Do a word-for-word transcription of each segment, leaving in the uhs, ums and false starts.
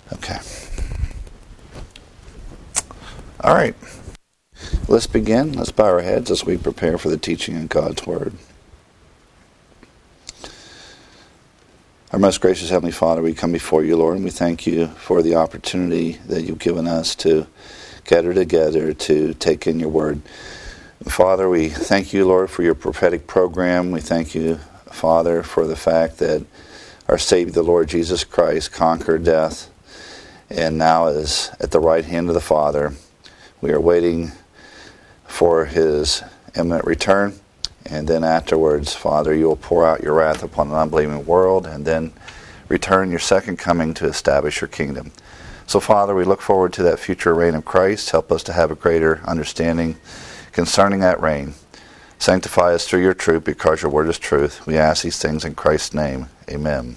Okay. All right. Let's begin. Let's bow our heads as we prepare for the teaching of God's Word. Our most gracious Heavenly Father, we come before you, Lord, and we thank you for the opportunity that you've given us to gather together to take in your Word. Father, we thank you, Lord, for your prophetic program. We thank you, Father, for the fact that our Savior, the Lord Jesus Christ, conquered death and now is at the right hand of the Father. We are waiting for his imminent return, and then afterwards, Father, you will pour out your wrath upon an unbelieving world, and then return your second coming to establish your kingdom. So, Father, we look forward to that future reign of Christ. Help us to have a greater understanding concerning that reign. Sanctify us through your truth, because your word is truth. We ask these things in Christ's name. Amen.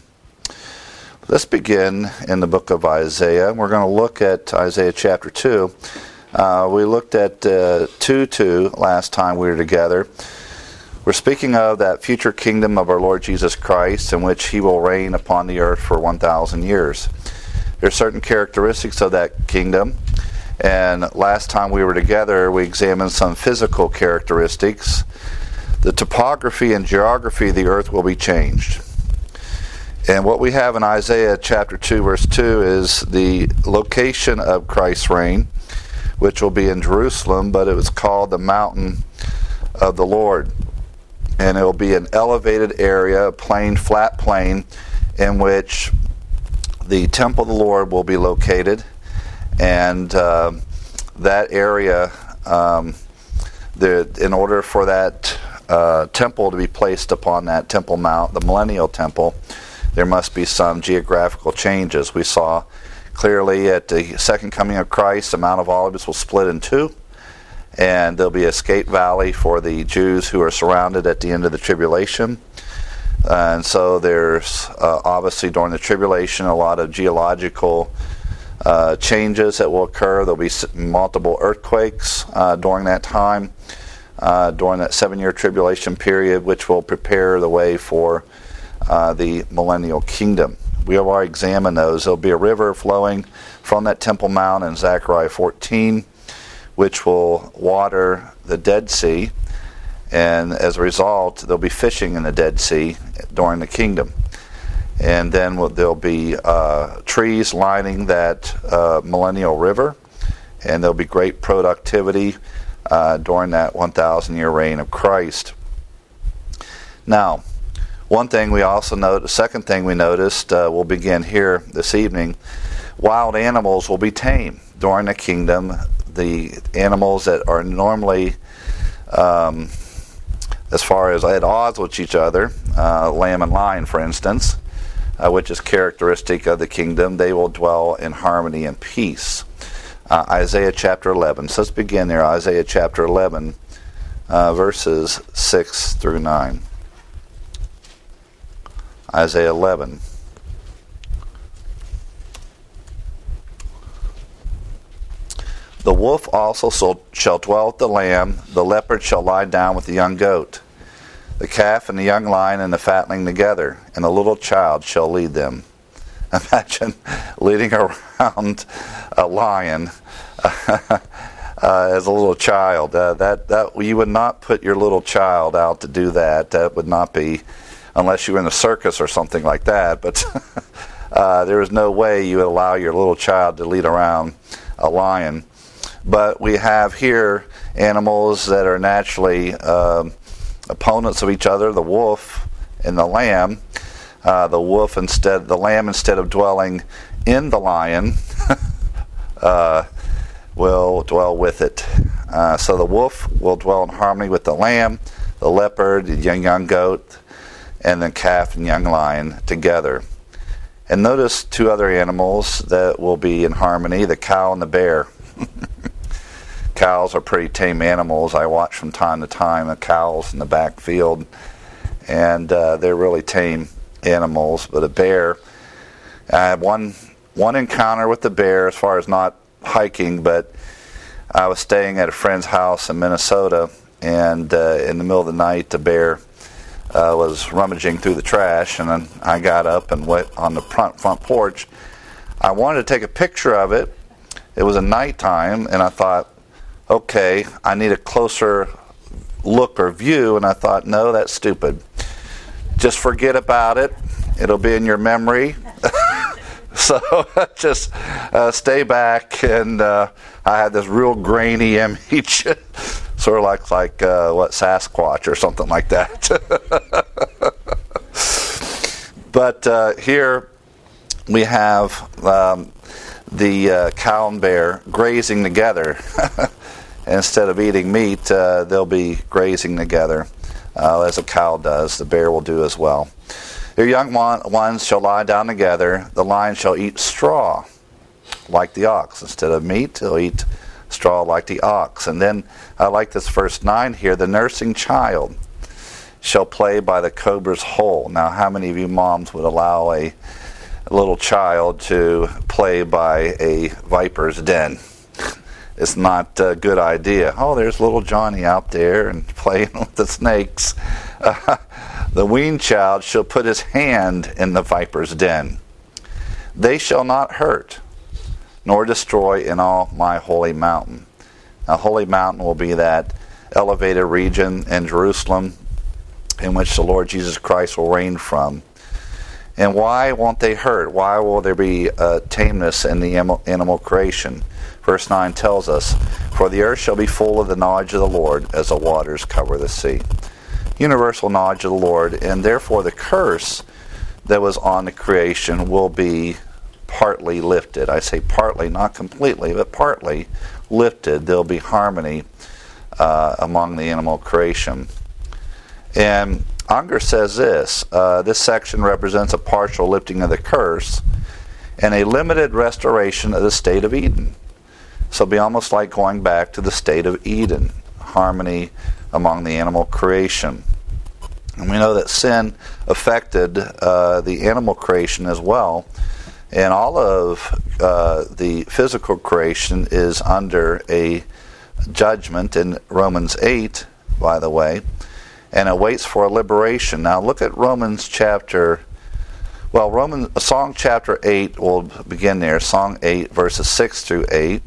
Let's begin in the book of Isaiah. We're going to look at Isaiah chapter two. Uh, we looked at uh, two two last time we were together. We're speaking of that future kingdom of our Lord Jesus Christ, in which he will reign upon the earth for one thousand years. There are certain characteristics of that kingdom. And last time we were together, we examined some physical characteristics. The topography and geography of the earth will be changed. And what we have in Isaiah chapter two, verse two, is the location of Christ's reign, which will be in Jerusalem, but it was called the mountain of the Lord. And it will be an elevated area, a plain, flat plain, in which the temple of the Lord will be located. And uh, that area, um, the, in order for that uh, temple to be placed upon that Temple Mount, the Millennial Temple, there must be some geographical changes. We saw clearly at the second coming of Christ, the Mount of Olives will split in two, and there'll be a escape valley for the Jews who are surrounded at the end of the tribulation. And so there's uh, obviously during the tribulation a lot of geological Uh, changes that will occur. There'll be multiple earthquakes uh, during that time, uh, during that seven-year tribulation period, which will prepare the way for uh, the millennial kingdom. We have already examined those. There'll be a river flowing from that Temple Mount in Zechariah fourteen, which will water the Dead Sea, and as a result, there'll be fishing in the Dead Sea during the kingdom. And then there'll be uh, trees lining that uh, millennial river, and there'll be great productivity uh, during that one thousand year reign of Christ. Now, one thing we also note, the second thing we noticed, uh, we'll begin here this evening, wild animals will be tame during the kingdom. The animals that are normally, um, as far as at odds with each other, uh, lamb and lion, for instance, Uh, which is characteristic of the kingdom, they will dwell in harmony and peace. Uh, Isaiah chapter eleven. So let's begin there. Isaiah chapter eleven, uh, verses six through nine. Isaiah eleven. The wolf also shall dwell with the lamb, the leopard shall lie down with the young goat, the calf and the young lion and the fatling together, and a little child shall lead them. Imagine leading around a lion uh, as a little child. Uh, that that you would not put your little child out to do that. That would not be, unless you were in a circus or something like that. But uh, there is no way you would allow your little child to lead around a lion. But we have here animals that are naturally Um, opponents of each other, the wolf and the lamb. Uh, the wolf instead, the lamb instead of dwelling in the lion, uh, will dwell with it. Uh, so the wolf will dwell in harmony with the lamb, the leopard, the young young goat, and the calf and young lion together. And notice two other animals that will be in harmony: the cow and the bear. Cows are pretty tame animals. I watch from time to time the cows in the backfield, and uh, they're really tame animals. But a bear, I had one one encounter with the bear, as far as not hiking, but I was staying at a friend's house in Minnesota, and uh, in the middle of the night, the bear uh, was rummaging through the trash, and then I got up and went on the front front porch. I wanted to take a picture of it. It was a nighttime, and I thought, okay, I need a closer look or view, and I thought, no, that's stupid. Just forget about it. It'll be in your memory. So just uh, stay back, and uh, I had this real grainy image, sort of like, like uh, what, Sasquatch or something like that. But uh, here we have um, the uh, cow and bear grazing together. Instead of eating meat, uh, they'll be grazing together, uh, as a cow does. The bear will do as well. Their young ones shall lie down together. The lion shall eat straw like the ox. Instead of meat, he'll eat straw like the ox. And then I like this verse nine here. The nursing child shall play by the cobra's hole. Now, how many of you moms would allow a, a little child to play by a viper's den? It's not a good idea. Oh, there's little Johnny out there and playing with the snakes. Uh, the weaned child shall put his hand in the viper's den. They shall not hurt, nor destroy in all my holy mountain. Now, holy mountain will be that elevated region in Jerusalem in which the Lord Jesus Christ will reign from. And why won't they hurt? Why will there be uh, tameness in the animal creation? Verse nine tells us, for the earth shall be full of the knowledge of the Lord as the waters cover the sea. Universal knowledge of the Lord, and therefore the curse that was on the creation will be partly lifted. I say partly, not completely, but partly lifted. There'll be harmony uh, among the animal creation. And Unger says this, uh, this section represents a partial lifting of the curse and a limited restoration of the state of Eden. So it'll be almost like going back to the state of Eden, harmony among the animal creation. And we know that sin affected uh, the animal creation as well. And all of uh, the physical creation is under a judgment in Romans eight, by the way, and it waits for a liberation. Now look at Romans chapter, well, Romans, Song chapter eight will begin there, Song eight, verses six through eight.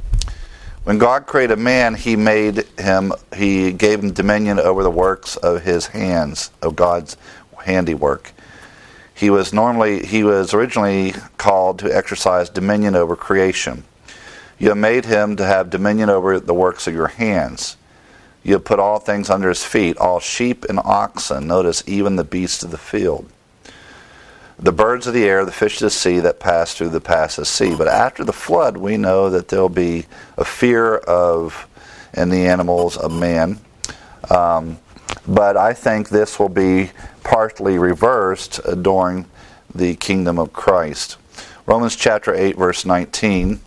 When God created man, he made him, he gave him dominion over the works of his hands, of God's handiwork. He was normally, he was originally called to exercise dominion over creation. You have made him to have dominion over the works of your hands. You have put all things under his feet, all sheep and oxen, notice even the beasts of the field, the birds of the air, the fish of the sea that pass through the pass of the sea. But after the flood, we know that there'll be a fear of, in the animals of man. Um, but I think this will be partly reversed uh, during the kingdom of Christ. Romans chapter eight, verse nineteen.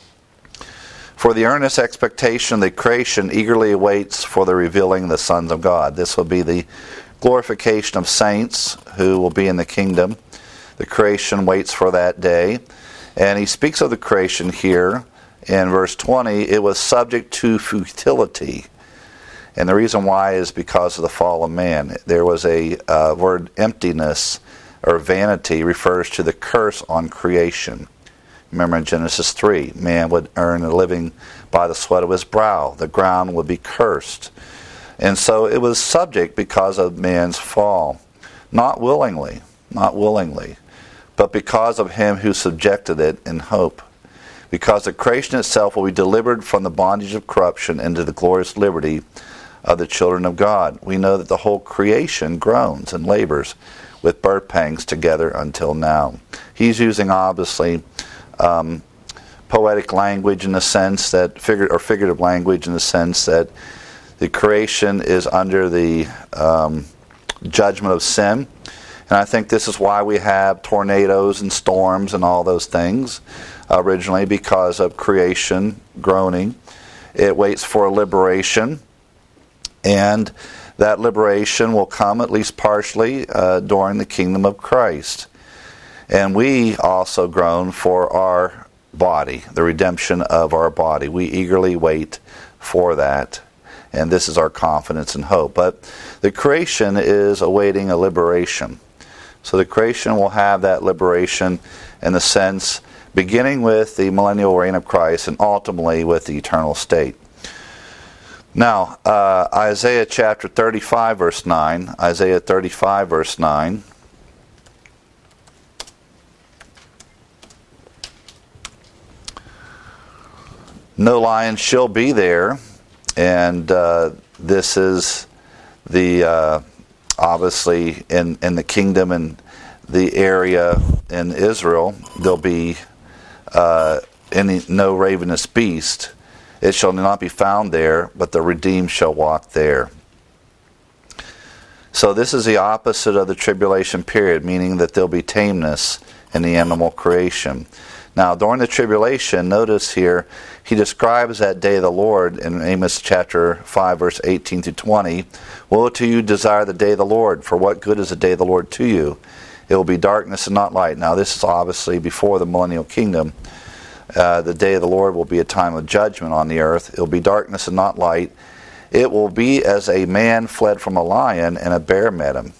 For the earnest expectation of the creation eagerly awaits for the revealing of the sons of God. This will be the glorification of saints who will be in the kingdom. The creation waits for that day. And he speaks of the creation here in verse twenty. It was subject to futility. And the reason why is because of the fall of man. There was a uh, word emptiness or vanity refers to the curse on creation. Remember in Genesis three, man would earn a living by the sweat of his brow. The ground would be cursed. And so it was subject because of man's fall. Not willingly, not willingly, but because of him who subjected it in hope. Because the creation itself will be delivered from the bondage of corruption into the glorious liberty of the children of God. We know that the whole creation groans and labors with birth pangs together until now. He's using, obviously, um, poetic language in the sense that, figure, or figurative language in the sense that the creation is under the um, judgment of sin. And I think this is why we have tornadoes and storms and all those things originally, because of creation groaning. It waits for a liberation, and that liberation will come at least partially uh, during the kingdom of Christ. And we also groan for our body, the redemption of our body. We eagerly wait for that. And this is our confidence and hope. But the creation is awaiting a liberation. So the creation will have that liberation in the sense beginning with the millennial reign of Christ and ultimately with the eternal state. Now, uh, Isaiah chapter thirty-five, verse nine. Isaiah thirty-five, verse nine. No lion shall be there, and uh, this is the uh, obviously in in the kingdom and the area in Israel. There'll be uh, any no ravenous beast. It shall not be found there, but the redeemed shall walk there. So this is the opposite of the tribulation period, meaning that there'll be tameness in the animal creation. Now, during the tribulation, notice here, he describes that day of the Lord in Amos chapter five, verse eighteen to twenty. Woe to you, desire the day of the Lord, for what good is the day of the Lord to you? It will be darkness and not light. Now, this is obviously before the millennial kingdom. Uh, the day of the Lord will be a time of judgment on the earth. It will be darkness and not light. It will be as a man fled from a lion and a bear met him.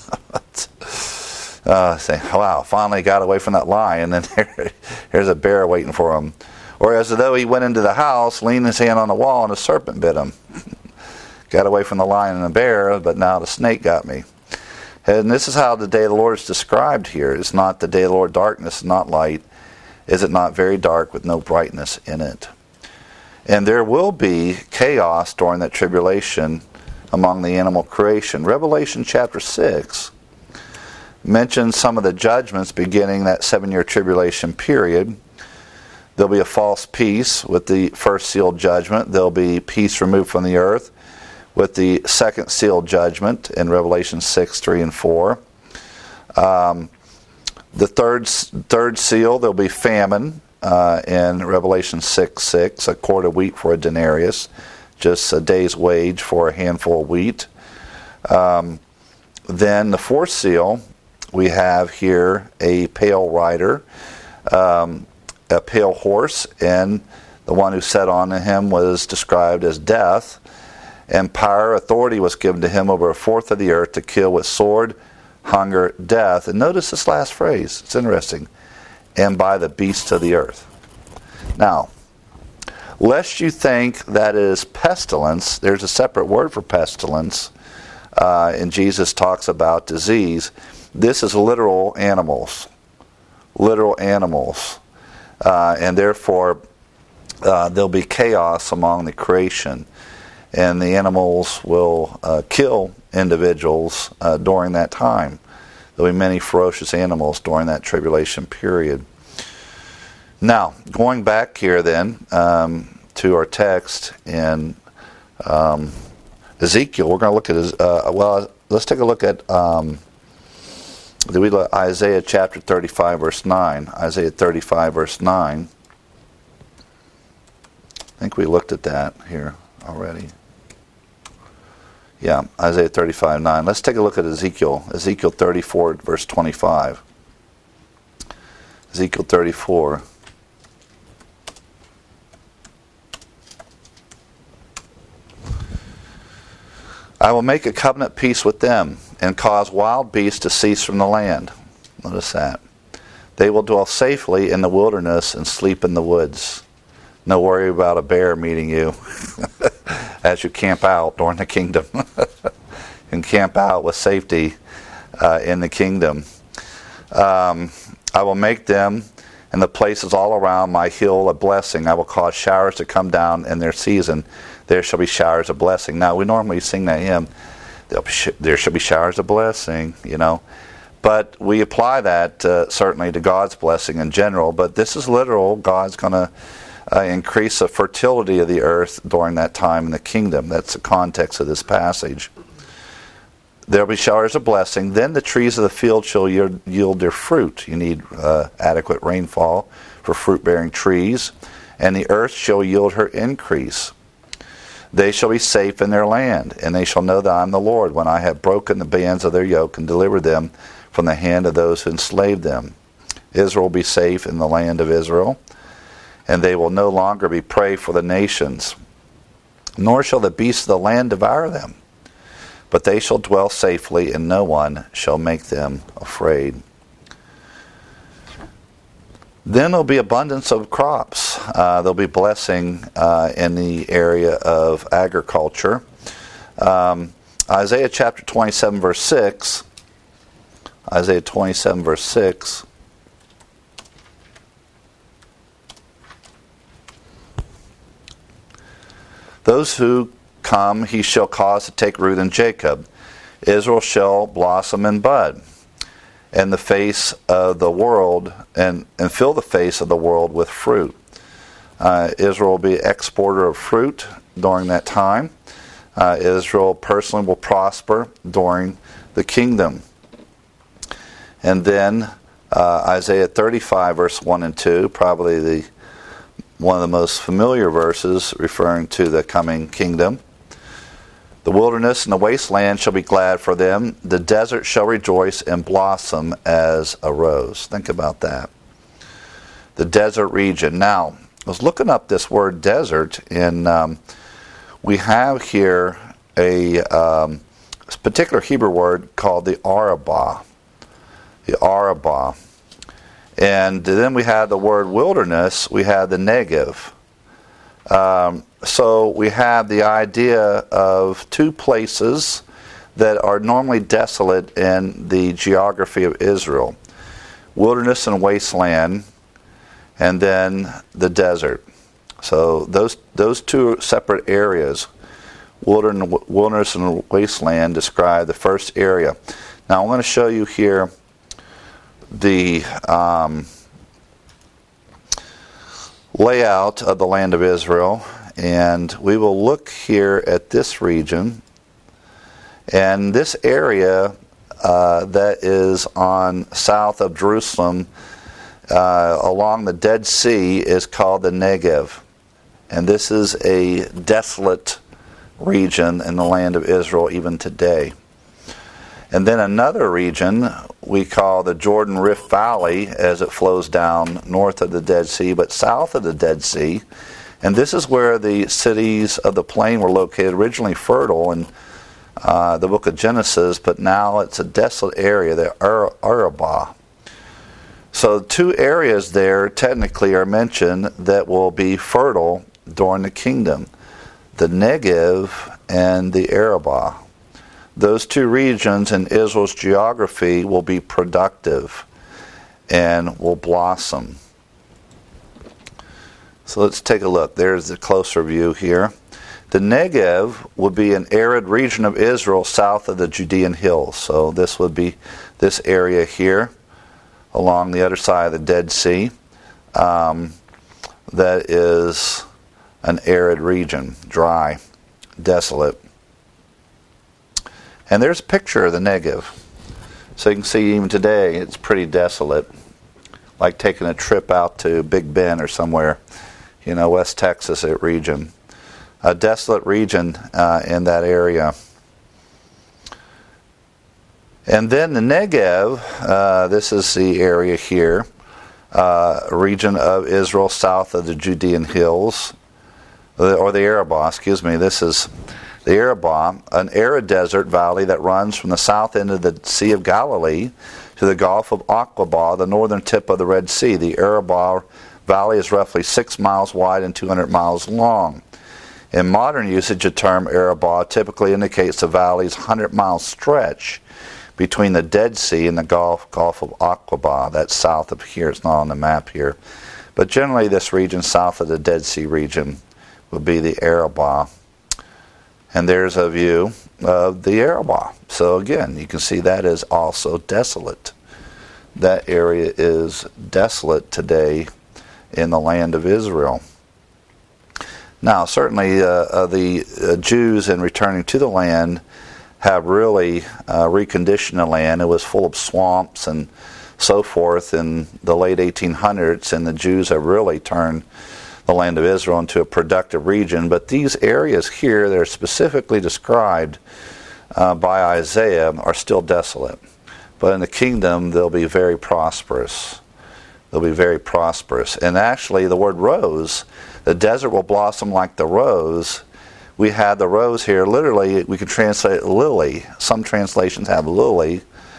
uh, say, wow, finally got away from that lion, and there, here's a bear waiting for him. Or as though he went into the house, leaned his hand on the wall, and a serpent bit him. Got away from the lion and the bear, but now the snake got me. And this is how the day of the Lord is described here. It's not the day of the Lord, darkness, not light. Is it not very dark with no brightness in it? And there will be chaos during that tribulation among the animal creation. Revelation chapter six mentions some of the judgments beginning that seven-year tribulation period. There'll be a false peace with the first seal judgment. There'll be peace removed from the earth with the second seal judgment in Revelation six, three, and four. Um, The third third seal, there'll be famine uh, in Revelation six six, a quart of wheat for a denarius, just a day's wage for a handful of wheat. Um, then the fourth seal, we have here a pale rider, um, a pale horse, and the one who sat on him was described as death, and power, authority was given to him over a fourth of the earth to kill with sword, hunger, death. And notice this last phrase. It's interesting. And by the beasts of the earth. Now, lest you think that is pestilence, there's a separate word for pestilence. Uh, and Jesus talks about disease. This is literal animals. Literal animals. Uh, and therefore, uh, there'll be chaos among the creation. And the animals will uh, kill individuals uh, during that time. There'll be many ferocious animals during that tribulation period. Now, going back here then um, to our text in um, Ezekiel, we're going to look at, uh, well, let's take a look at um, do we look, Isaiah chapter thirty-five, verse nine. Isaiah thirty-five, verse nine. I think we looked at that here already. Yeah, Isaiah thirty-five, nine. Let's take a look at Ezekiel. Ezekiel thirty-four, verse twenty-five. Ezekiel thirty-four. I will make a covenant peace with them and cause wild beasts to cease from the land. Notice that. They will dwell safely in the wilderness and sleep in the woods. No worry about a bear meeting you as you camp out during the kingdom. And camp out with safety uh, in the kingdom. Um, I will make them and the places all around my hill a blessing. I will cause showers to come down in their season. There shall be showers of blessing. Now, we normally sing that hymn, there shall be showers of blessing, you know. But we apply that uh, certainly to God's blessing in general. But this is literal. God's going to uh, increase the fertility of the earth during that time in the kingdom. That's the context of this passage. There will be showers of blessing. Then the trees of the field shall yield, yield their fruit. You need uh, adequate rainfall for fruit-bearing trees. And the earth shall yield her increase. They shall be safe in their land, and they shall know that I am the Lord, when I have broken the bands of their yoke and delivered them from the hand of those who enslaved them. Israel will be safe in the land of Israel, and they will no longer be prey for the nations, nor shall the beasts of the land devour them. But they shall dwell safely, and no one shall make them afraid. Then there'll be abundance of crops. Uh, there'll be blessing uh, in the area of agriculture. Um, Isaiah chapter twenty-seven, verse six. Isaiah twenty-seven, verse six. Those who come he shall cause to take root in Jacob. Israel shall blossom and bud, and the face of the world, and, and fill the face of the world with fruit. Uh, Israel will be exporter of fruit during that time. Uh, Israel personally will prosper during the kingdom. And then uh, Isaiah thirty-five, verse one and two, probably the one of the most familiar verses referring to the coming kingdom. The wilderness and the wasteland shall be glad for them. The desert shall rejoice and blossom as a rose. Think about that. The desert region. Now, I was looking up this word desert, and um, we have here a um, particular Hebrew word called the Arabah. The Arabah. And then we had the word wilderness, we had the Negev. Um, so we have the idea of two places that are normally desolate in the geography of Israel. Wilderness and wasteland, and then the desert. So those those two separate areas, wilderness and wasteland, describe the first area. Now I'm going to show you here the um, layout of the land of Israel, and we will look here at this region, and this area uh, that is on south of Jerusalem uh, along the Dead Sea is called the Negev, and this is a desolate region in the land of Israel even today. And then another region we call the Jordan Rift Valley as it flows down north of the Dead Sea, but south of the Dead Sea. And this is where the cities of the plain were located, originally fertile in uh, the book of Genesis, but now it's a desolate area, the Ar- Arabah. So two areas there technically are mentioned that will be fertile during the kingdom, the Negev and the Arabah. Those two regions in Israel's geography will be productive and will blossom. So let's take a look. There's the closer view here. The Negev would be an arid region of Israel south of the Judean hills. So this would be this area here along the other side of the Dead Sea. Um, that is an arid region, dry, desolate. And there's a picture of the Negev. So you can see even today it's pretty desolate. Like taking a trip out to Big Bend or somewhere, you know, West Texas region. A desolate region uh, in that area. And then the Negev, uh, this is the area here, uh, a region of Israel south of the Judean hills, or the Arabah, excuse me. This is the Arabah, an arid desert valley that runs from the south end of the Sea of Galilee to the Gulf of Aqaba, the northern tip of the Red Sea. The Arabah Valley is roughly six miles wide and two hundred miles long. In modern usage, the term Arabah typically indicates the valley's hundred-mile stretch between the Dead Sea and the Gulf, Gulf of Aqaba. That's south of here. It's not on the map here. But generally, this region south of the Dead Sea region would be the Arabah. And there's a view of the Arabah. So again, you can see that is also desolate. That area is desolate today in the land of Israel. Now, certainly uh, uh, the uh, Jews in returning to the land have really uh, reconditioned the land. It was full of swamps and so forth in the late eighteen hundreds, and the Jews have really turned the land of Israel into a productive region. But these areas here that are specifically described uh, by Isaiah are still desolate. But in the kingdom, they'll be very prosperous. They'll be very prosperous. And actually, the word rose, the desert will blossom like the rose. We had the rose here, literally, we could translate lily. Some translations have lily.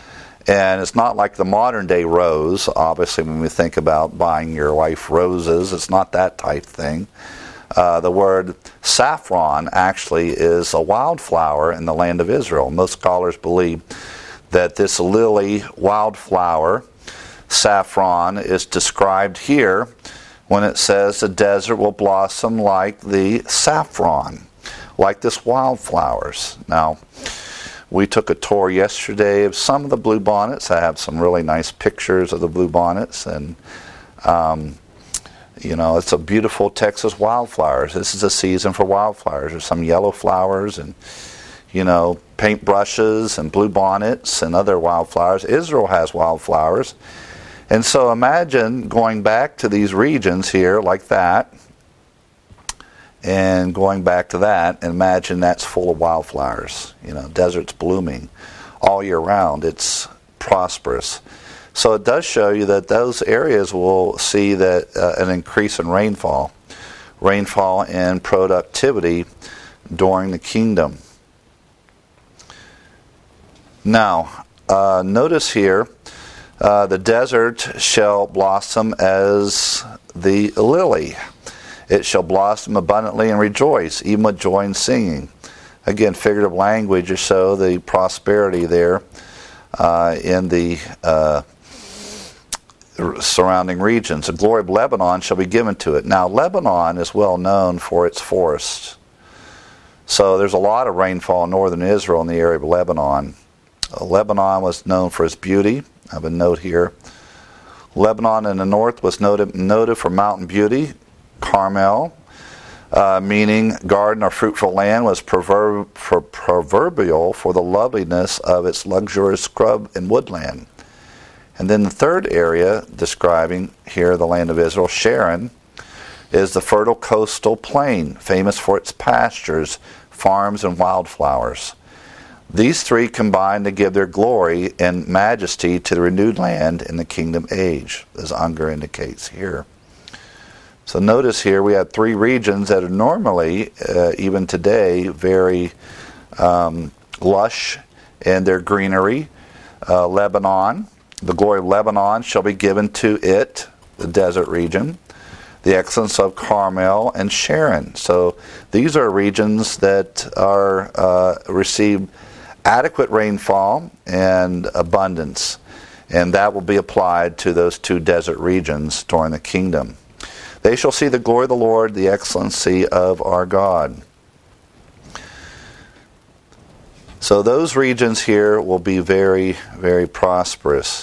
And it's not like the modern day rose. Obviously, when we think about buying your wife roses, it's not that type thing. Uh, the word saffron actually is a wildflower in the land of Israel. Most scholars believe that this lily wildflower, saffron, is described here when it says the desert will blossom like the saffron, like this wildflowers. Now, we took a tour yesterday of some of the bluebonnets. I have some really nice pictures of the bluebonnets, and um, you know, it's a beautiful Texas wildflowers. This is a season for wildflowers. There's some yellow flowers and, you know, paintbrushes and bluebonnets and other wildflowers. Israel has wildflowers. And so imagine going back to these regions here like that, and going back to that, and imagine that's full of wildflowers. You know, desert's blooming all year round. It's prosperous. So it does show you that those areas will see that uh, an increase in rainfall, rainfall and productivity during the kingdom. Now, uh, notice here, uh, the desert shall blossom as the lily. It shall blossom abundantly and rejoice, even with joy and singing. Again, figurative language to show the prosperity there uh, in the uh, surrounding regions. The glory of Lebanon shall be given to it. Now, Lebanon is well known for its forests. So there's a lot of rainfall in northern Israel in the area of Lebanon. Uh, Lebanon was known for its beauty. I have a note here. Lebanon in the north was noted, noted for mountain beauty. Carmel, uh, meaning garden or fruitful land, was proverb, for proverbial for the loveliness of its luxurious scrub and woodland. And then the third area describing here the land of Israel, Sharon, is the fertile coastal plain, famous for its pastures, farms, and wildflowers. These three combine to give their glory and majesty to the renewed land in the kingdom age, as Unger indicates here. So notice here we have three regions that are normally, uh, even today, very um, lush in their greenery. Uh, Lebanon, the glory of Lebanon shall be given to it, the desert region. The excellence of Carmel and Sharon. So these are regions that are uh, receive adequate rainfall and abundance, and that will be applied to those two desert regions during the kingdom. They shall see the glory of the Lord, the excellency of our God. So those regions here will be very, very prosperous.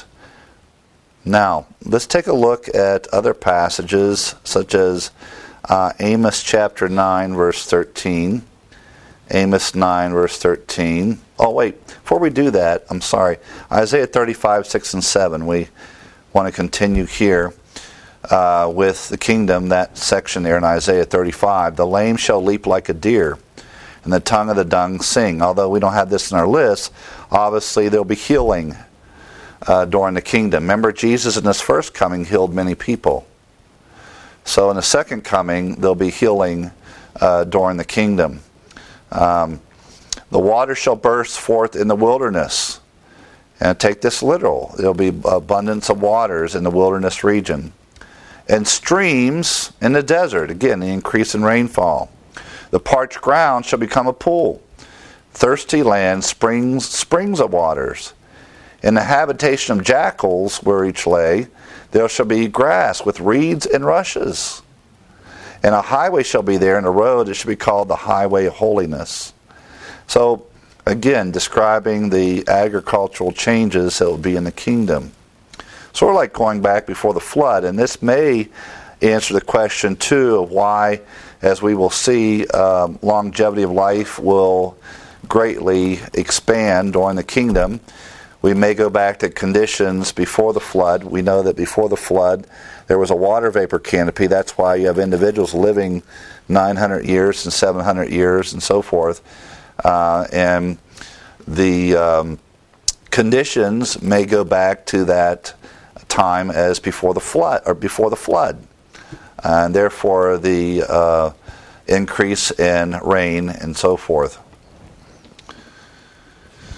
Now, let's take a look at other passages, such as uh, Amos chapter nine, verse thirteen. Amos nine, verse thirteen. Oh, wait, before we do that, I'm sorry. Isaiah thirty-five, six and seven. We want to continue here. Uh, with the kingdom, that section there in Isaiah thirty-five, the lame shall leap like a deer, and the tongue of the dung sing. Although we don't have this in our list, obviously there'll be healing uh, during the kingdom. Remember, Jesus in his first coming healed many people. So in the second coming, there'll be healing uh, during the kingdom. Um, the water shall burst forth in the wilderness. And take this literal. There'll be abundance of waters in the wilderness region. And streams in the desert. Again, the increase in rainfall. The parched ground shall become a pool. Thirsty land, springs, springs of waters. In the habitation of jackals, where each lay, there shall be grass with reeds and rushes. And a highway shall be there, and a road that shall be called the highway of holiness. So, again, describing the agricultural changes that will be in the kingdom. Sort of like going back before the flood, and this may answer the question too of why, as we will see, um, longevity of life will greatly expand during the kingdom. We may go back to conditions before the flood. We know that before the flood there was a water vapor canopy. That's why you have individuals living nine hundred years and seven hundred years and so forth. Uh, and the um, conditions may go back to that time as before the flood, or before the flood, and therefore the uh, increase in rain and so forth.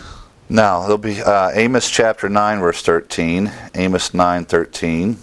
Now, there'll be uh, Amos chapter nine, verse thirteen. Amos nine, thirteen.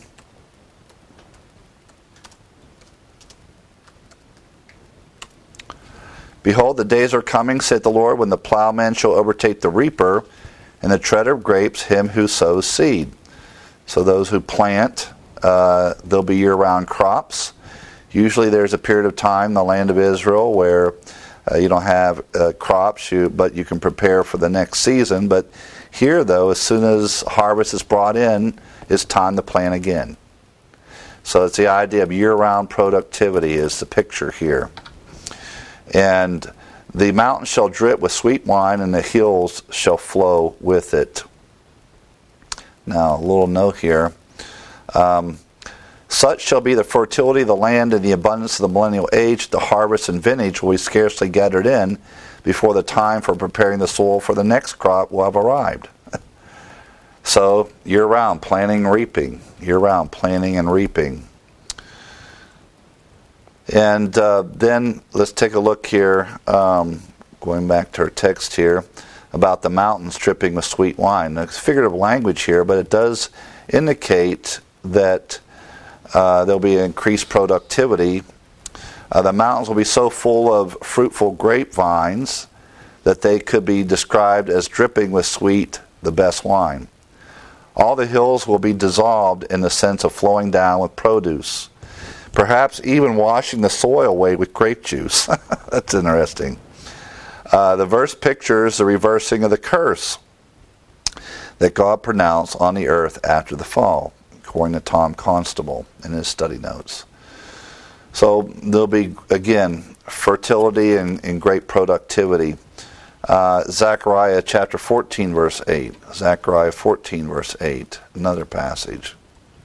Behold, the days are coming, saith the Lord, when the plowman shall overtake the reaper, and the treader of grapes him who sows seed. So those who plant, uh, there'll be year-round crops. Usually there's a period of time in the land of Israel where uh, you don't have uh, crops, you, but you can prepare for the next season. But here, though, as soon as harvest is brought in, it's time to plant again. So it's the idea of year-round productivity is the picture here. And the mountains shall drip with sweet wine, and the hills shall flow with it. Now, a little note here. Um, Such shall be the fertility of the land and the abundance of the millennial age. The harvest and vintage will be scarcely gathered in before the time for preparing the soil for the next crop will have arrived. So, year-round, planting and reaping. Year-round, planting and reaping. And uh, then let's take a look here, um, going back to our text here, about the mountains dripping with sweet wine. It's figurative language here, but it does indicate that uh, there'll be increased productivity. Uh, the mountains will be so full of fruitful grapevines that they could be described as dripping with sweet, the best wine. All the hills will be dissolved in the sense of flowing down with produce. Perhaps even washing the soil away with grape juice. That's interesting. Uh, the verse pictures the reversing of the curse that God pronounced on the earth after the fall, according to Tom Constable in his study notes. So there'll be, again, fertility and, and great productivity. Uh, Zechariah chapter fourteen, verse eight. Zechariah fourteen, verse eight. Another passage.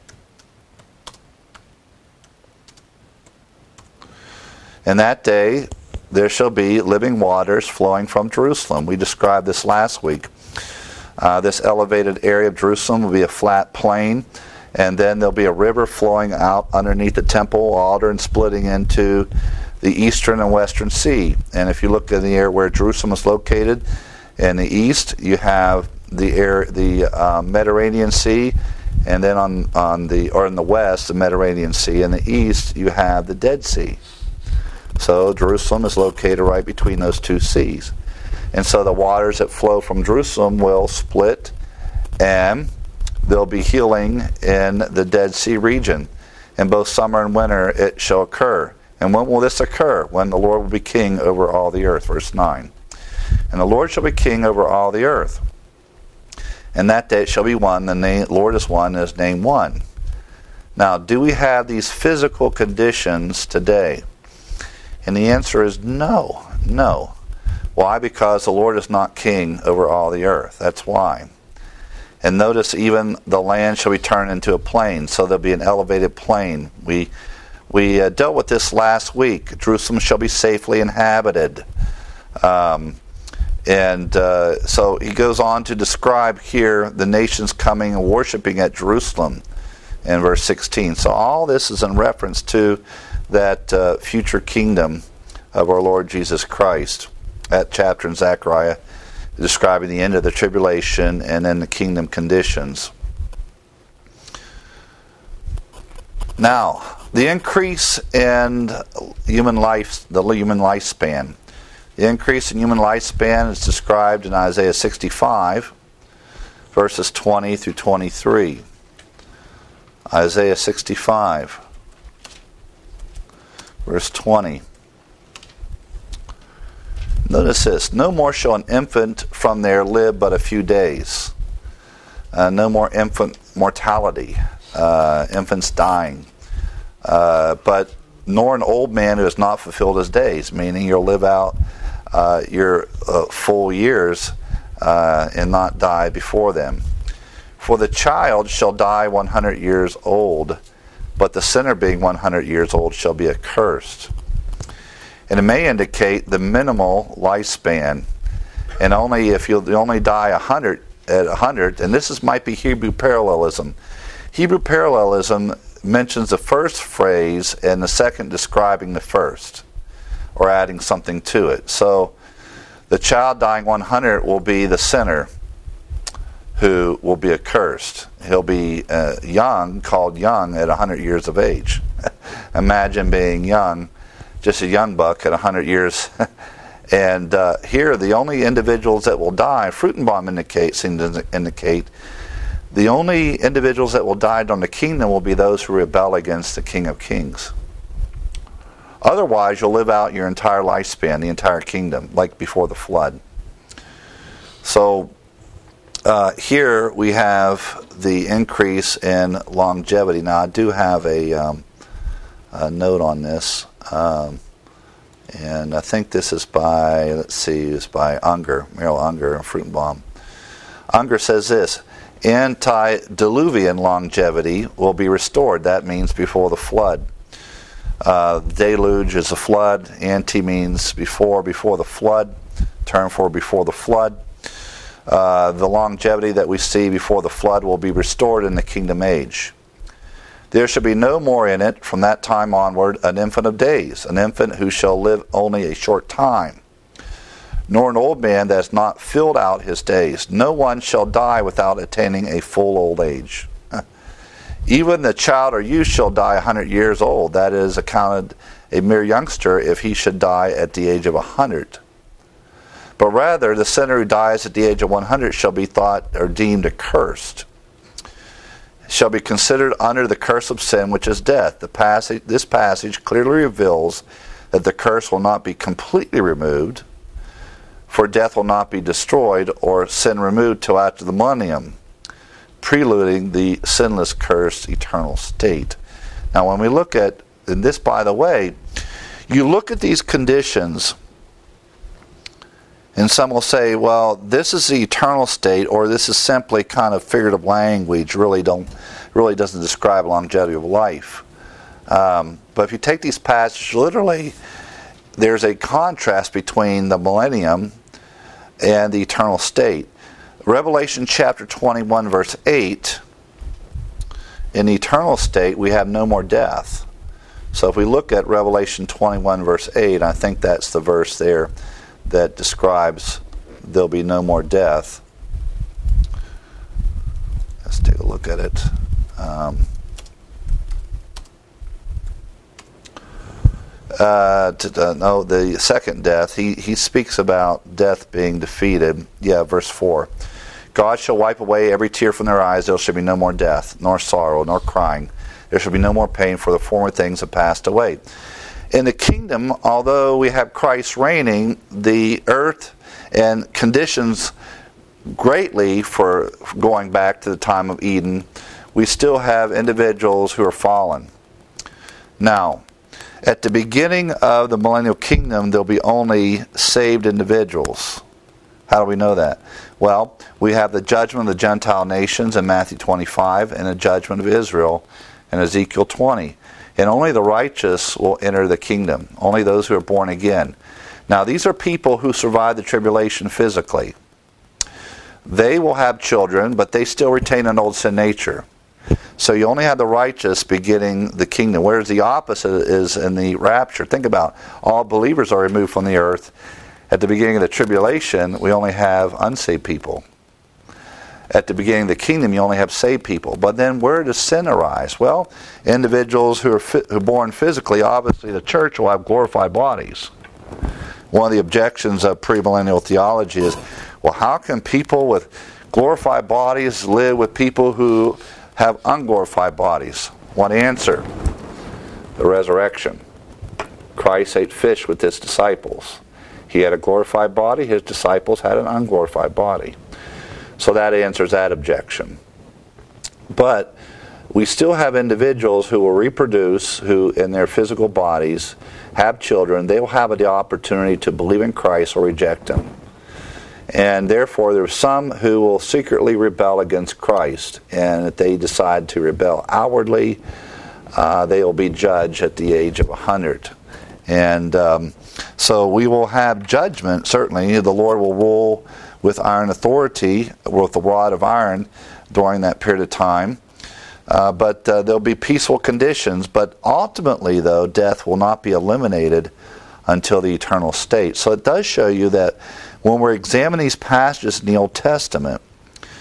In that day there shall be living waters flowing from Jerusalem. We described this last week. Uh, this elevated area of Jerusalem will be a flat plain, and then there'll be a river flowing out underneath the temple altar and splitting into the eastern and western sea. And if you look in the area where Jerusalem is located, in the east you have the air, the uh, Mediterranean Sea, and then on on the or in the west the Mediterranean Sea. In the east you have the Dead Sea. So Jerusalem is located right between those two seas. And so the waters that flow from Jerusalem will split, and there'll be healing in the Dead Sea region. In both summer and winter it shall occur. And when will this occur? When the Lord will be king over all the earth. Verse nine. And the Lord shall be king over all the earth. And that day it shall be one. The name, Lord is one, and his name one. Now, do we have these physical conditions today? And the answer is no. No. Why? Because the Lord is not king over all the earth. That's why. And notice even the land shall be turned into a plain. So there'll be an elevated plain. We we uh, dealt with this last week. Jerusalem shall be safely inhabited. Um, and uh, so he goes on to describe here the nations coming and worshiping at Jerusalem in verse sixteen. So all this is in reference to that uh, future kingdom of our Lord Jesus Christ. That chapter in Zechariah describing the end of the tribulation and then the kingdom conditions. Now, the increase in human life, the human lifespan. The increase in human lifespan is described in Isaiah sixty-five, verses twenty through twenty-three. Isaiah sixty-five. Verse twenty. Notice this. No more shall an infant from there live but a few days. Uh, no more infant mortality. Uh, infants dying. Uh, but nor an old man who has not fulfilled his days, meaning you'll live out uh, your uh, full years uh, and not die before them. For the child shall die one hundred years old, but the sinner being one hundred years old shall be accursed. And it may indicate the minimal lifespan. And only if you'll only die one hundred at one hundred, and this is might be Hebrew parallelism. Hebrew parallelism mentions the first phrase and the second describing the first, or adding something to it. So the child dying one hundred will be the sinner, who will be accursed. He'll be uh, young, called young, at one hundred years of age. Imagine being young, just a young buck at one hundred years. And uh, here, the only individuals that will die, Fruitenbaum indicates, seems to indicate, the only individuals that will die during the kingdom will be those who rebel against the King of Kings. Otherwise, you'll live out your entire lifespan, the entire kingdom, like before the flood. So, uh, here we have the increase in longevity. Now, I do have a, um, a note on this. Um, and I think this is by, let's see, it's by Unger, Merrill Unger and Fruitenbaum. Unger says this: antediluvian longevity will be restored. That means before the flood. Uh, deluge is a flood. Anti means before, before the flood. Term for before the flood. Uh, the longevity that we see before the flood will be restored in the kingdom age. There shall be no more in it from that time onward an infant of days, an infant who shall live only a short time, nor an old man that has not filled out his days. No one shall die without attaining a full old age. Even the child or youth shall die a hundred years old. That is accounted a mere youngster if he should die at the age of a hundred. But rather, the sinner who dies at the age of one hundred shall be thought or deemed accursed, shall be considered under the curse of sin, which is death. The passage, this passage clearly reveals that the curse will not be completely removed, for death will not be destroyed or sin removed till after the millennium, preluding the sinless, cursed, eternal state. Now, when we look at, and this, by the way, you look at these conditions, and some will say, well, this is the eternal state, or this is simply kind of figurative language, really don't, really doesn't describe longevity of life. Um, but if you take these passages literally, there's a contrast between the millennium and the eternal state. Revelation chapter twenty-one, verse eight, in the eternal state, we have no more death. So if we look at Revelation twenty-one, verse eight, I think that's the verse there that describes there'll be no more death. Let's take a look at it. Um, uh, to, uh, no, the second death, he, he speaks about death being defeated. Yeah, verse four. God shall wipe away every tear from their eyes. There shall be no more death, nor sorrow, nor crying. There shall be no more pain, for the former things have passed away. In the kingdom, although we have Christ reigning, the earth and conditions greatly for going back to the time of Eden, we still have individuals who are fallen. Now, at the beginning of the millennial kingdom, there'll be only saved individuals. How do we know that? Well, we have the judgment of the Gentile nations in Matthew twenty-five and the judgment of Israel in Ezekiel twenty. And only the righteous will enter the kingdom. Only those who are born again. Now, these are people who survive the tribulation physically. They will have children, but they still retain an old sin nature. So you only have the righteous beginning the kingdom, whereas the opposite is in the rapture. Think about it. All believers are removed from the earth. At the beginning of the tribulation, we only have unsaved people. At the beginning of the kingdom, you only have saved people. But then where does sin arise? Well, individuals who are, fi- who are born physically, obviously the church will have glorified bodies. One of the objections of premillennial theology is, well, how can people with glorified bodies live with people who have unglorified bodies? One answer: the resurrection. Christ ate fish with his disciples. He had a glorified body. His disciples had an unglorified body. So that answers that objection. But we still have individuals who will reproduce, who in their physical bodies have children. They will have the opportunity to believe in Christ or reject him. And therefore, there are some who will secretly rebel against Christ. And if they decide to rebel outwardly, uh, they will be judged at the age of one hundred. And um, so we will have judgment, certainly. The Lord will rule with iron authority, with the rod of iron during that period of time. Uh, but uh, there'll be peaceful conditions. But ultimately, though, death will not be eliminated until the eternal state. So it does show you that when we're examining these passages in the Old Testament,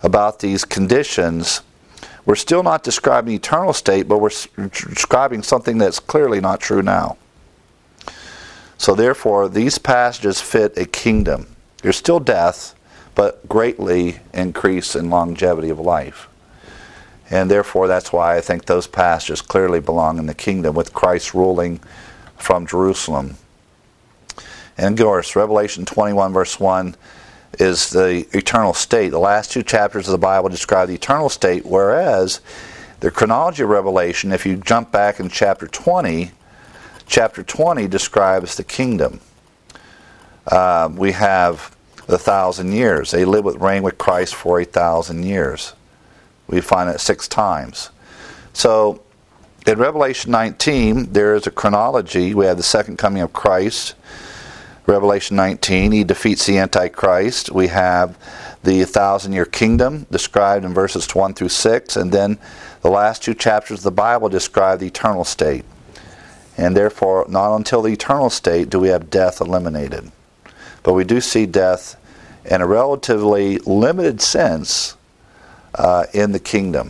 about these conditions, we're still not describing the eternal state, but we're describing something that's clearly not true now. So therefore, these passages fit a kingdom. There's still death, but greatly increase in longevity of life. And therefore, that's why I think those passages clearly belong in the kingdom, with Christ ruling from Jerusalem. And of course, Revelation twenty-one verse one is the eternal state. The last two chapters of the Bible describe the eternal state, whereas the chronology of Revelation, if you jump back in chapter twenty, chapter twenty describes the kingdom. Uh, we have the thousand years. They live with reign with Christ for a thousand years. We find it six times. So in Revelation nineteen, there is a chronology. We have the second coming of Christ. Revelation nineteen, he defeats the Antichrist. We have the thousand-year kingdom described in verses one through six, and then the last two chapters of the Bible describe the eternal state. And therefore, not until the eternal state do we have death eliminated. But we do see death in a relatively limited sense uh, in the kingdom.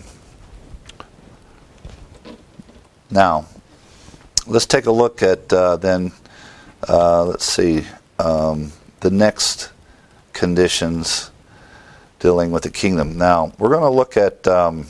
Now, let's take a look at uh, then Uh, let's see, um, the next conditions dealing with the kingdom. Now, we're going to look at um,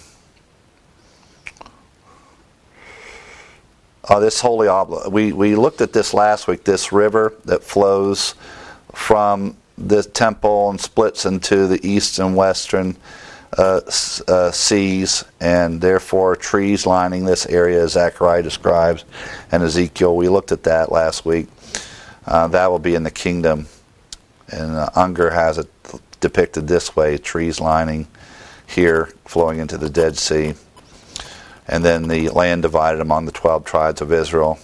uh, this holy obla. We, we looked at this last week, this river that flows from the temple and splits into the east and western uh, uh, seas, and therefore trees lining this area, as Zechariah describes, and Ezekiel. We looked at that last week. Uh, that will be in the kingdom. And uh, Unger has it depicted this way, trees lining here, flowing into the Dead Sea. And then the land divided among the twelve tribes of Israel.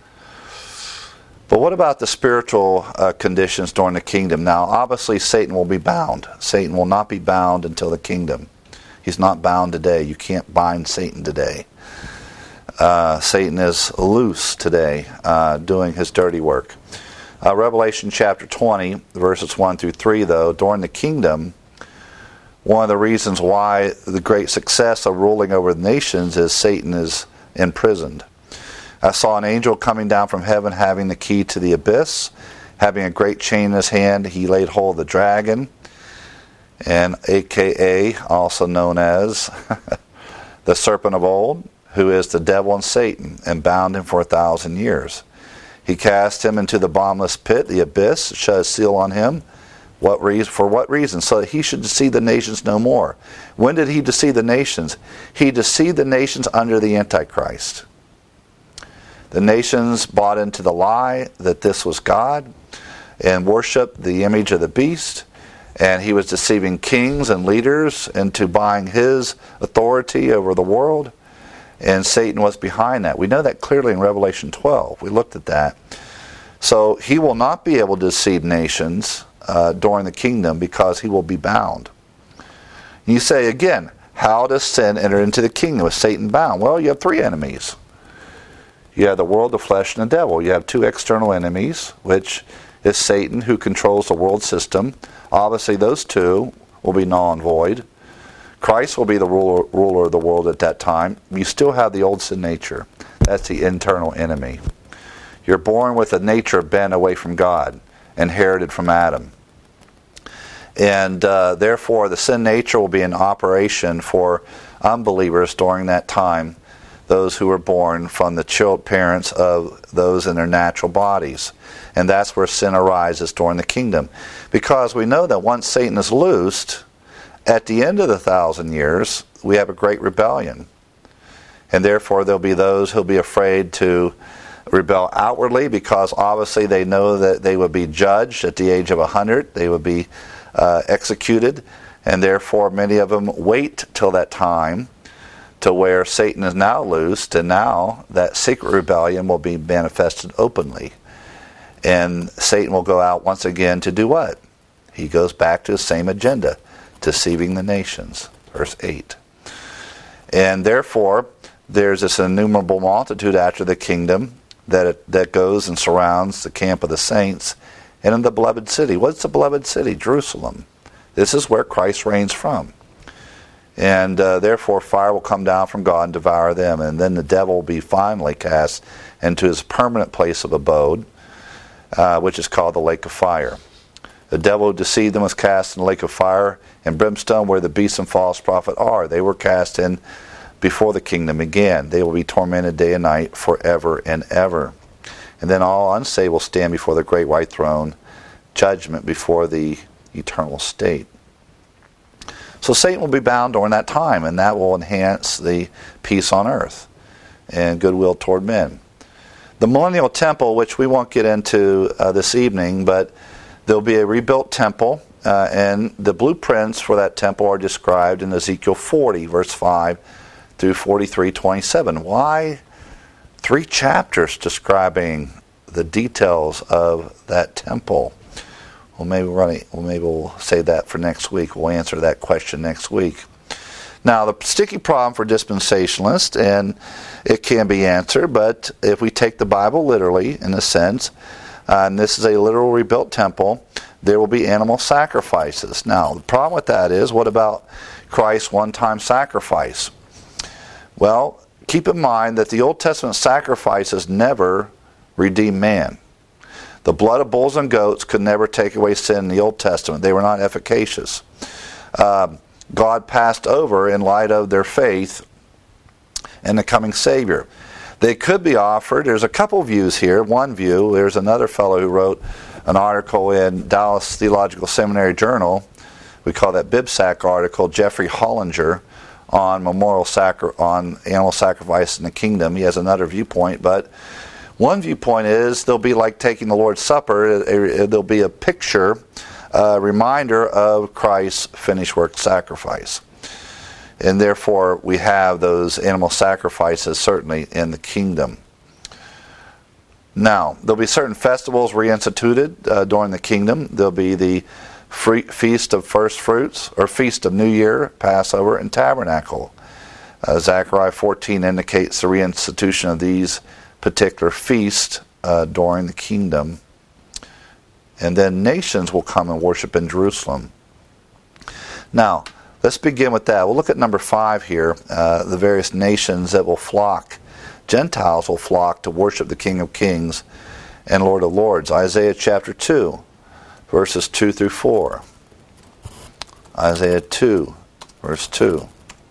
But what about the spiritual uh, conditions during the kingdom? Now, obviously, Satan will be bound. Satan will not be bound until the kingdom. He's not bound today. You can't bind Satan today. Uh, Satan is loose today, uh, doing his dirty work. Uh, Revelation chapter twenty, verses one through three, though, during the kingdom, one of the reasons why the great success of ruling over the nations is Satan is imprisoned. I saw an angel coming down from heaven having the key to the abyss, having a great chain in his hand. He laid hold of the dragon, and A K A, also known as the serpent of old, who is the devil and Satan, and bound him for a thousand years. He cast him into the bottomless pit, the abyss, shut a seal on him. What reason? For what reason? So that he should deceive the nations no more. When did he deceive the nations? He deceived the nations under the Antichrist. The nations bought into the lie that this was God and worshiped the image of the beast. And he was deceiving kings and leaders into buying his authority over the world. And Satan was behind that. We know that clearly in Revelation twelve. We looked at that. So he will not be able to deceive nations uh, during the kingdom because he will be bound. You say again, how does sin enter into the kingdom with Satan bound? Well, you have three enemies. You have the world, the flesh, and the devil. You have two external enemies, which is Satan, who controls the world system. Obviously, those two will be null and void. Christ will be the ruler, ruler of the world at that time. You still have the old sin nature. That's the internal enemy. You're born with a nature bent away from God, inherited from Adam. And uh, therefore, the sin nature will be in operation for unbelievers during that time, those who were born from the child parents of those in their natural bodies. And that's where sin arises during the kingdom. Because we know that once Satan is loosed, at the end of the thousand years, we have a great rebellion. And therefore, there'll be those who'll be afraid to rebel outwardly because obviously they know that they would be judged at the age of one hundred. They would be uh, executed. And therefore, many of them wait till that time to where Satan is now loosed. And now that secret rebellion will be manifested openly. And Satan will go out once again to do what? He goes back to the same agenda. Deceiving the nations, verse eight. And therefore, there's this innumerable multitude after the kingdom that it, that goes and surrounds the camp of the saints and in the beloved city. What's the beloved city? Jerusalem. This is where Christ reigns from. And uh, therefore fire will come down from God and devour them. And then the devil will be finally cast into his permanent place of abode, uh, which is called the lake of fire. The devil who deceived them was cast in the lake of fire and brimstone, where the beast and false prophet are. They were cast in before the kingdom began. They will be tormented day and night forever and ever. And then all unsaved will stand before the great white throne, judgment before the eternal state. So Satan will be bound during that time, and that will enhance the peace on earth and goodwill toward men. The millennial temple, which we won't get into uh, this evening, but there'll be a rebuilt temple, uh, and the blueprints for that temple are described in Ezekiel forty, verse five through forty-three, twenty-seven. Why three chapters describing the details of that temple? Well, maybe we're gonna, well, maybe we'll save that for next week. We'll answer that question next week. Now, the sticky problem for dispensationalists, and it can be answered, but if we take the Bible literally, in a sense, uh, and this is a literal rebuilt temple, there will be animal sacrifices. Now, the problem with that is, what about Christ's one-time sacrifice? Well, keep in mind that the Old Testament sacrifices never redeem man. The blood of bulls and goats could never take away sin in the Old Testament. They were not efficacious. Uh, God passed over in light of their faith in the coming Savior. They could be offered. There's a couple views here. One view, there's another fellow who wrote an article in Dallas Theological Seminary Journal. We call that B I B S A C article, Jeffrey Hollinger, on memorial sacri- on animal sacrifice in the kingdom. He has another viewpoint, but one viewpoint is they'll be like taking the Lord's Supper. There'll be a picture, a reminder of Christ's finished work sacrifice. And therefore, we have those animal sacrifices certainly in the kingdom. Now, there'll be certain festivals reinstituted uh, during the kingdom. There'll be the free, Feast of First Fruits, or Feast of New Year, Passover, and Tabernacle. Uh, Zechariah fourteen indicates the reinstitution of these particular feast uh, during the kingdom. And then nations will come and worship in Jerusalem. Now, let's begin with that. We'll look at number five here, uh, the various nations that will flock. Gentiles will flock to worship the King of Kings and Lord of Lords. Isaiah chapter two, verses two through four. Isaiah two, verse two.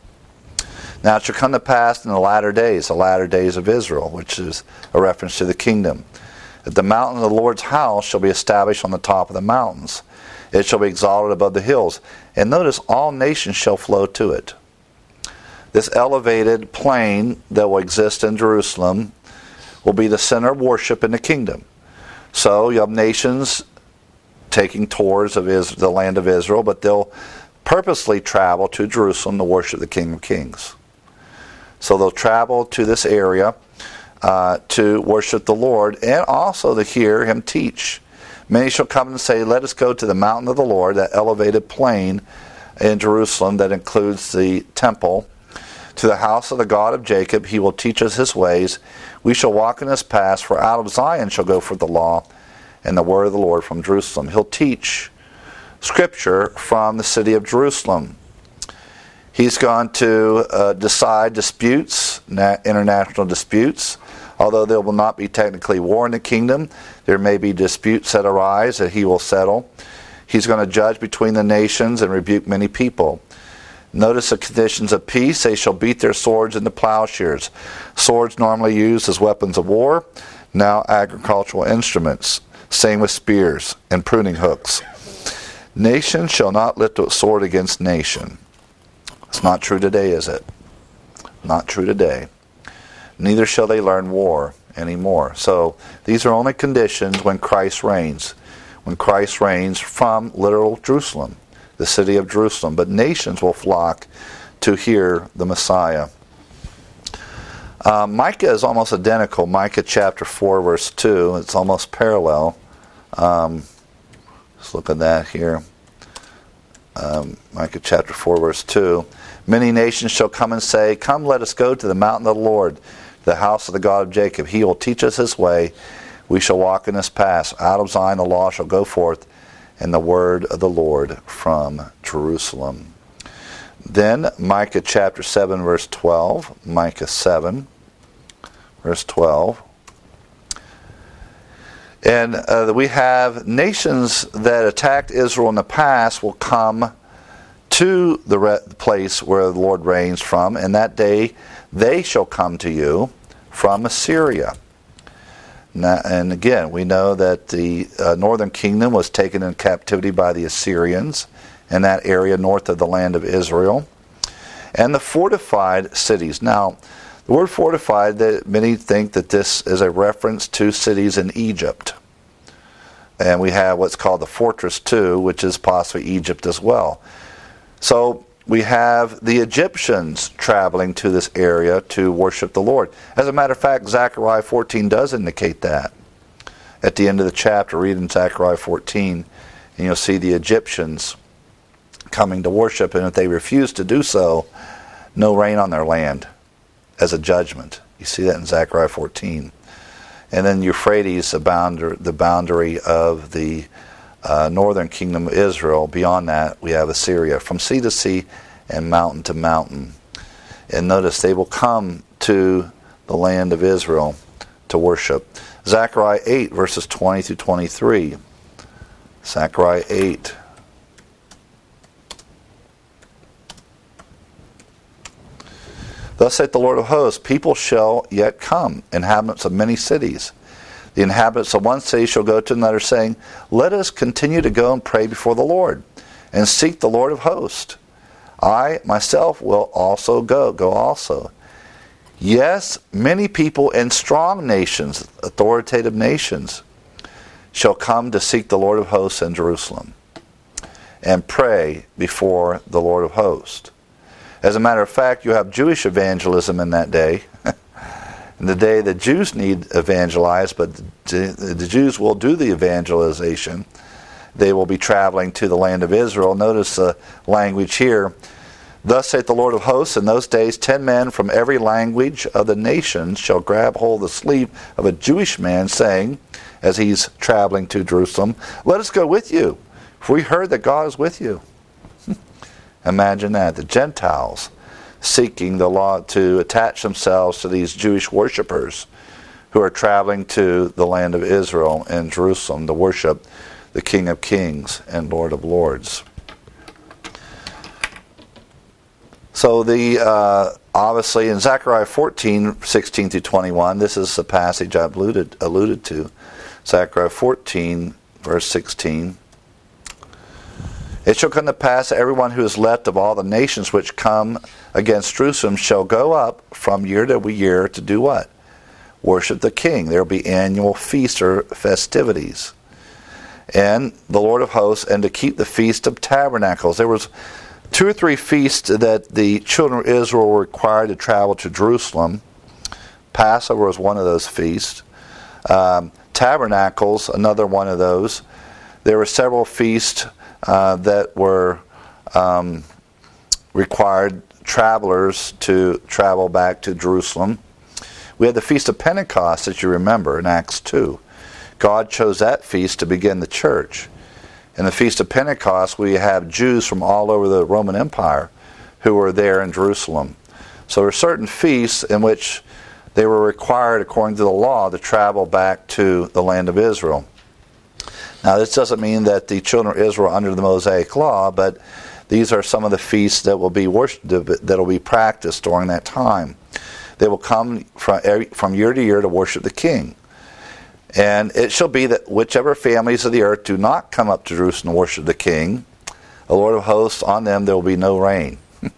Now it shall come to pass in the latter days, the latter days of Israel, which is a reference to the kingdom, that the mountain of the Lord's house shall be established on the top of the mountains. It shall be exalted above the hills. And notice, all nations shall flow to it. This elevated plain that will exist in Jerusalem will be the center of worship in the kingdom. So you have nations taking tours of Israel, the land of Israel, but they'll purposely travel to Jerusalem to worship the King of Kings. So they'll travel to this area uh, to worship the Lord and also to hear Him teach. Many shall come and say, let us go to the mountain of the Lord, that elevated plain in Jerusalem that includes the temple, to the house of the God of Jacob. He will teach us His ways. We shall walk in His paths, for out of Zion shall go forth the law and the word of the Lord from Jerusalem. He'll teach Scripture from the city of Jerusalem. He's going to uh, decide disputes, international disputes. Although there will not be technically war in the kingdom, there may be disputes that arise that He will settle. He's going to judge between the nations and rebuke many people. Notice the conditions of peace. They shall beat their swords into plowshares. Swords normally used as weapons of war, now agricultural instruments. Same with spears and pruning hooks. Nation shall not lift a sword against nation. It's not true today, is it? Not true today. Neither shall they learn war anymore. So these are only conditions when Christ reigns. When Christ reigns from literal Jerusalem, the city of Jerusalem. But nations will flock to hear the Messiah. Uh, Micah is almost identical. Micah chapter four, verse two. It's almost parallel. Um, let's look at that here. Um, Micah chapter four, verse two. Many nations shall come and say, come, let us go to the mountain of the Lord, the house of the God of Jacob. He will teach us His way. We shall walk in His paths. Out of Zion the law shall go forth, and the word of the Lord from Jerusalem. Then Micah chapter seven, verse twelve. Micah seven, verse twelve. And uh, we have nations that attacked Israel in the past will come to the re- place where the Lord reigns from, and that day they shall come to you from Assyria. Now, and again, we know that the uh, northern kingdom was taken in captivity by the Assyrians in that area north of the land of Israel. And the fortified cities. Now, the word fortified, that many think that this is a reference to cities in Egypt. And we have what's called the Fortress two, which is possibly Egypt as well. So we have the Egyptians traveling to this area to worship the Lord. As a matter of fact, Zechariah fourteen does indicate that. At the end of the chapter, read in Zechariah fourteen, and you'll see the Egyptians coming to worship, and if they refuse to do so, no rain on their land as a judgment. You see that in Zechariah fourteen. And then Euphrates, the boundary, the boundary of the uh, northern kingdom of Israel. Beyond that, we have Assyria, from sea to sea and mountain to mountain. And notice, they will come to the land of Israel to worship. Zechariah eight, verses twenty through twenty-three. Zechariah eight. Thus saith the Lord of hosts, people shall yet come, inhabitants of many cities. The inhabitants of one city shall go to another, saying, let us continue to go and pray before the Lord, and seek the Lord of hosts. I myself will also go, go also. Yes, many people and strong nations, authoritative nations, shall come to seek the Lord of hosts in Jerusalem, and pray before the Lord of hosts. As a matter of fact, you have Jewish evangelism in that day. In the day the Jews need evangelized, but the, the Jews will do the evangelization. They will be traveling to the land of Israel. Notice the language here. Thus saith the Lord of hosts, in those days ten men from every language of the nations shall grab hold of the sleeve of a Jewish man, saying, as he's traveling to Jerusalem, let us go with you, for we heard that God is with you. Imagine that, the Gentiles seeking the law to attach themselves to these Jewish worshipers who are traveling to the land of Israel and Jerusalem to worship the King of Kings and Lord of Lords. So the uh, obviously in Zechariah fourteen, sixteen through twenty-one, this is the passage I've alluded, alluded to. Zechariah fourteen, verse sixteen. It shall come to pass that everyone who is left of all the nations which come against Jerusalem shall go up from year to year to do what? Worship the King. There will be annual feasts or festivities. And the Lord of hosts, and to keep the Feast of Tabernacles. There was two or three feasts that the children of Israel were required to travel to Jerusalem. Passover was one of those feasts. Um, Tabernacles, another one of those. There were several feasts Uh, that were um, required travelers to travel back to Jerusalem. We had the Feast of Pentecost, as you remember, in Acts two. God chose that feast to begin the church. In the Feast of Pentecost, we have Jews from all over the Roman Empire who were there in Jerusalem. So there are certain feasts in which they were required, according to the law, to travel back to the land of Israel. Now, this doesn't mean that the children of Israel are under the Mosaic law, but these are some of the feasts that will be worshipped, that will be practiced during that time. They will come from, from year to year to worship the King. And it shall be that whichever families of the earth do not come up to Jerusalem to worship the King, the Lord of hosts, on them there will be no rain.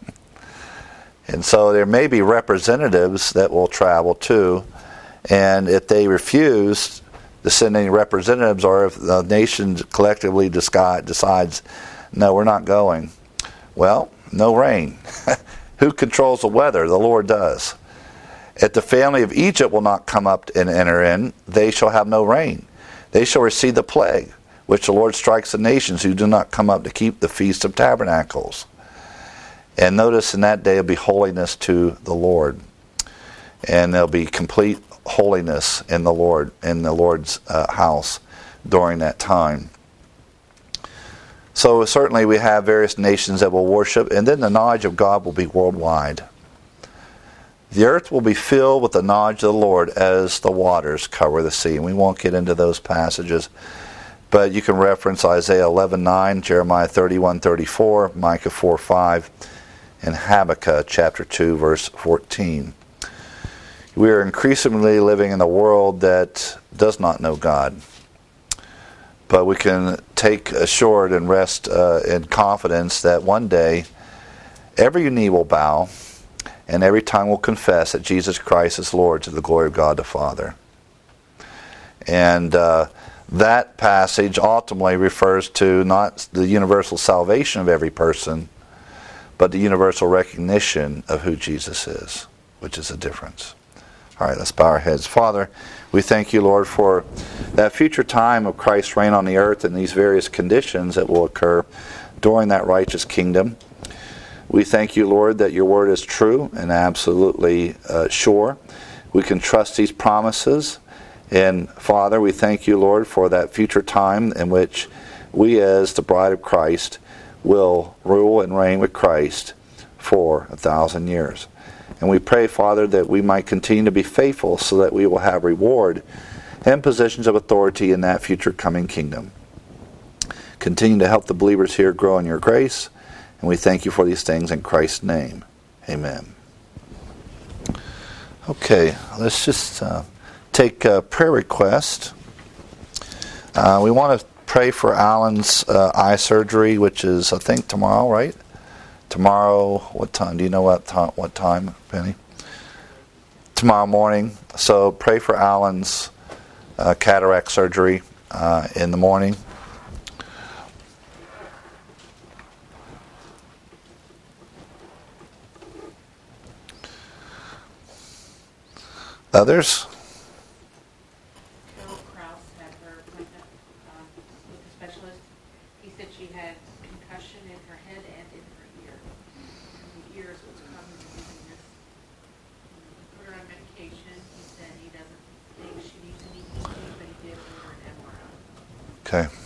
And so there may be representatives that will travel too, and if they refuse to send any representatives, or if the nation collectively decides, no, we're not going, well, no rain. Who controls the weather? The Lord does. If the family of Egypt will not come up and enter in, they shall have no rain. They shall receive the plague, which the Lord strikes the nations who do not come up to keep the Feast of Tabernacles. And notice in that day will be holiness to the Lord. And there'll be complete holiness in the Lord, in the Lord's uh, house during that time. So certainly we have various nations that will worship, and then the knowledge of God will be worldwide. The earth will be filled with the knowledge of the Lord as the waters cover the sea. And we won't get into those passages, but you can reference Isaiah eleven nine, Jeremiah thirty-one thirty-four, Micah four five, and Habakkuk chapter two, verse fourteen. We are increasingly living in a world that does not know God. But we can take assured and rest uh, in confidence that one day every knee will bow and every tongue will confess that Jesus Christ is Lord, to the glory of God the Father. And uh, that passage ultimately refers to not the universal salvation of every person, but the universal recognition of who Jesus is, which is a difference. All right, let's bow our heads. Father, we thank you, Lord, for that future time of Christ's reign on the earth and these various conditions that will occur during that righteous kingdom. We thank you, Lord, that your word is true and absolutely uh, sure. We can trust these promises. And Father, we thank you, Lord, for that future time in which we as the bride of Christ will rule and reign with Christ for a thousand years. And we pray, Father, that we might continue to be faithful so that we will have reward and positions of authority in that future coming kingdom. Continue to help the believers here grow in your grace. And we thank you for these things in Christ's name. Amen. Okay, let's just uh, take a prayer request. Uh, we want to pray for Alan's uh, eye surgery, which is, I think, tomorrow, right? Tomorrow, what time? Do you know what time, what time, Penny? Tomorrow morning. So pray for Alan's uh, cataract surgery uh, in the morning. Others? Carol Krause had her appointment um, with the specialist. He said she had concussion in her head and in her ear. And the ears was causing the dizziness. He put her on medication. He said he doesn't think she needs any E K G, but he did order an M R I. Okay.